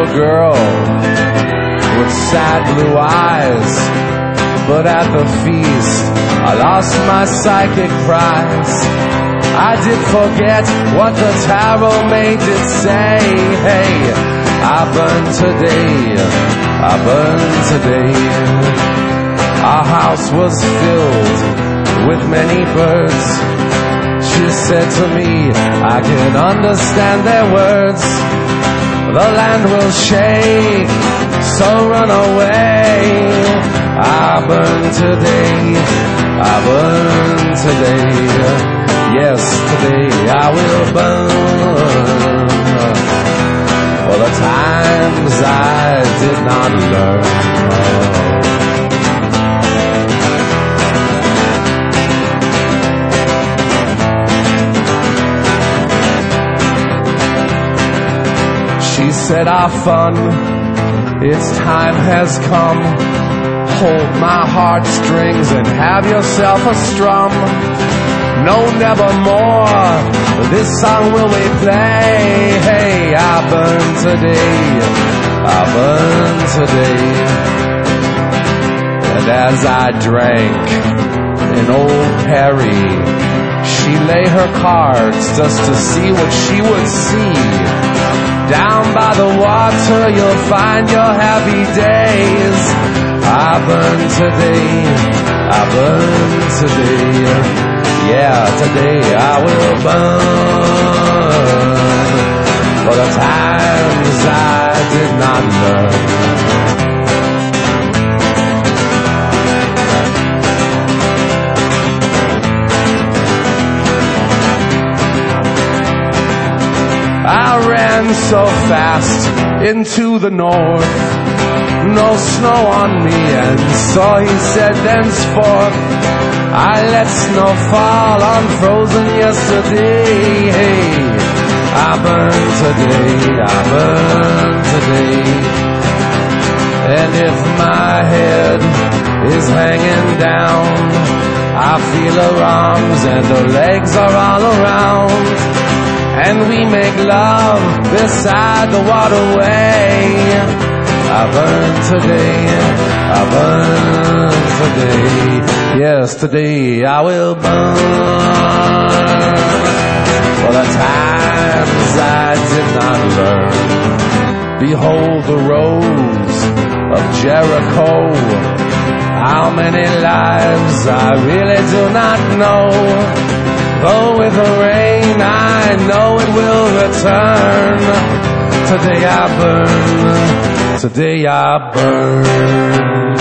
little girl with sad blue eyes. But at the feast, I lost my psychic prize. I did forget what the tarot made it say. Hey, I burn today, I burn today. Our house was filled with many birds. She said to me, I can understand their words. The land will shake, so run away. I burn today, I burn today. Yes, today I will burn for the times I did not learn. She said, our fun, its time has come. Hold my heartstrings and have yourself a strum. No, nevermore, this song will we play. Hey, I burn today, I burn today. And as I drank an Old Perry, she lay her cards just to see what she would see. Down by the water you'll find your happy days. I burn today, I burn today. Yeah, today I will burn for the times I did not learn. I ran so fast into the north, no snow on me, and so he said thenceforth I let snow fall on frozen yesterday. Hey, I burn today, I burn today. And if my head is hanging down, I feel her arms and her legs are all around, and we make love beside the waterway. I burn today, I burn today. Yes, today I will burn for the times I did not learn. Behold the rose of Jericho. How many lives I really do not know. Though with the rain I know it will return. Today I burn, today I burn.